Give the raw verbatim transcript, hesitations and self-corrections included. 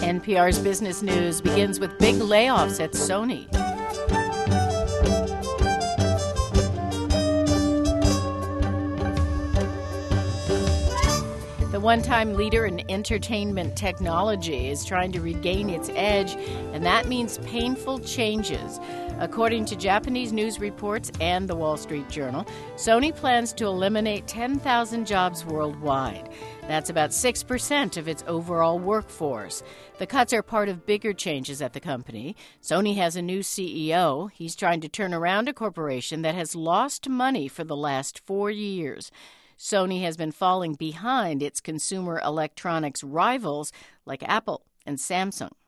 N P R's Business News begins with big layoffs at Sony. The one-time leader in entertainment technology is trying to regain its edge, and that means painful changes. According to Japanese news reports and the Wall Street Journal, Sony plans to eliminate ten thousand jobs worldwide. That's about six percent of its overall workforce. The cuts are part of bigger changes at the company. Sony has a new C E O. He's trying to turn around a corporation that has lost money for the last four years. Sony has been falling behind its consumer electronics rivals like Apple and Samsung.